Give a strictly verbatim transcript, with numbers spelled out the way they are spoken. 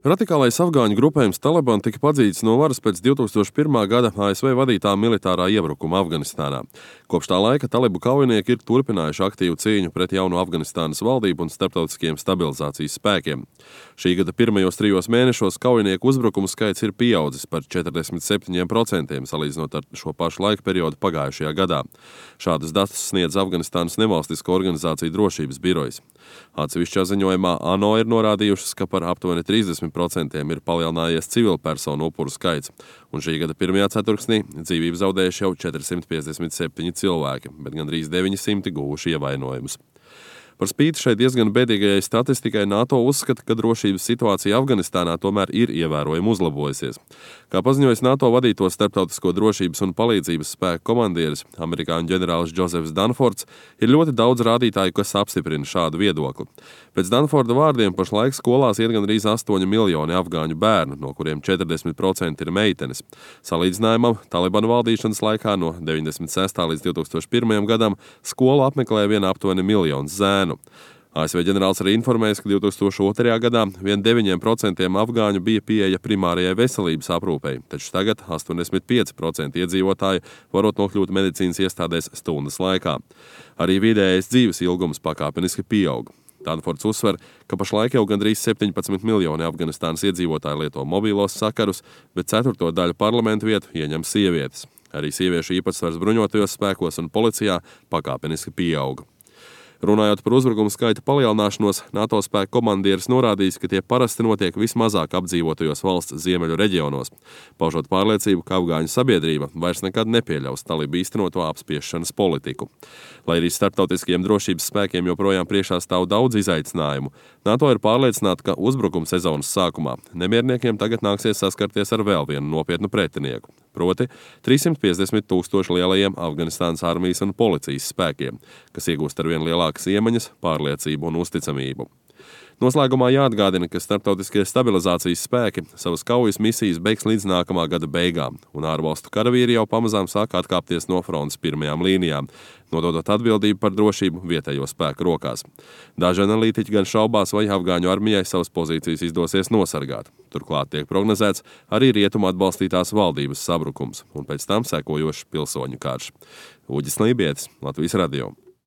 Radikālais afgāņu grupējums Taliban tika padzīts no varas pēc divi tūkstoši pirmā gada A S V vadītā militārā iebrukuma Afganistānā. Kopš tā laika talibu kaujinieki ir turpinājuši aktīvu cīņu pret jauno Afganistānas valdību un starptautiskiem stabilizācijas spēkiem. Šī gada pirmajos trijos mēnešos kaujinieku uzbrukumu skaits ir pieaudzis par četrdesmit septiņiem procentiem, salīdzinot ar šo pašu laika periodu pagājušajā gadā. Šādus datus sniedz Afganistānas nevalstisko organizāciju drošības birojas. Atsevišķā ziņojumā ANO ir norādījušas, ka par aptuveni trīsdesmit procentiem ir palielinājies civilpersonu upuru skaits, un šī gada pirmajā ceturksnī dzīvību zaudējuši jau četrsimt piecdesmit septiņi cilvēki, bet gandrīz deviņi simti guvuši ievainojumus. Par spīti šai diezgan bēdīgajai statistikai NATO uzskata, ka drošības situācija Afganistānā tomēr ir ievērojami uzlabojusies. Kā paziņojis NATO vadīto starptautisko drošības un palīdzības spēku komandieris, amerikāņu ģenerālis Džozefs Danfords, ir ļoti daudz rādītāju, kas apstiprina šādu viedokli. Pēc Danforda vārdiem pašlaik skolās iet gandrīz astoņi miljoni afgāņu bērnu, no kuriem četrdesmit procenti ir meitenes. Salīdzinājumam, Talibanu valdīšanas laikā no deviņdesmit sestā līdz divi tūkstoši pirmajam gadam skolu apmeklēja vien aptuveni miljons zēnu. A S V ģenerālis arī informējas, ka divi tūkstoši otrajā gadā vien deviņiem procentiem afgāņu bija pieeja primārajai veselības aprūpei, taču tagad astoņdesmit pieci procenti iedzīvotāju varot nokļūt medicīnas iestādēs stundas laikā. Arī vidējais dzīves ilgums pakāpeniski pieaug. Danfords uzsver, ka pašlaik jau gandrīz septiņpadsmit miljoni Afganistānas iedzīvotāji lieto mobīlos sakarus, bet ceturto daļu parlamentu vietu ieņem sievietes. Arī sieviešu īpatsvars bruņotajos spēkos un policijā pakāpeniski pieauga. Runājot par uzbrukumu skaita palielināšanos, NATO spēku komandieris norādījis, ka tie parasti notiek vismazāk apdzīvotajos valsts ziemeļu reģionos, paužot pārliecību, ka afgāņu sabiedrība vairs nekad nepieļaus talibu īstenoto apspiešanas politiku. Lai arī starptautiskajiem drošības spēkiem joprojām priekšā stāv daudz izaicinājumu, NATO ir pārliecināta, ka uzbrukuma sezonas sākumā nemierniekiem tagad nāksies saskarties ar vēl vienu nopietnu pretinieku, proti trīssimt piecdesmit tūkstoši lielajiem Afganistānas armijas un policijas spēkiem, kas iegūst ar vien lielākas iemaņas, pārliecību un uzticamību. Noslēgumā jāatgādina, ka starptautiskie stabilizācijas spēki savas kaujas misijas beigs līdz nākamā gada beigām, un ārvalstu karavīri jau pamazām sāk atkāpties no frontes pirmajām līnijām, nododot atbildību par drošību vietējo spēku rokās. Daži analītiķi gan šaubās, vai afgāņu armijai savas pozīcijas izdosies nosargāt. Turklāt tiek prognozēts arī rietumu atbalstītās valdības sabrukums, un pēc tam sekojošs pilsoņu karš. Uģis Lībietis, Latvijas radio.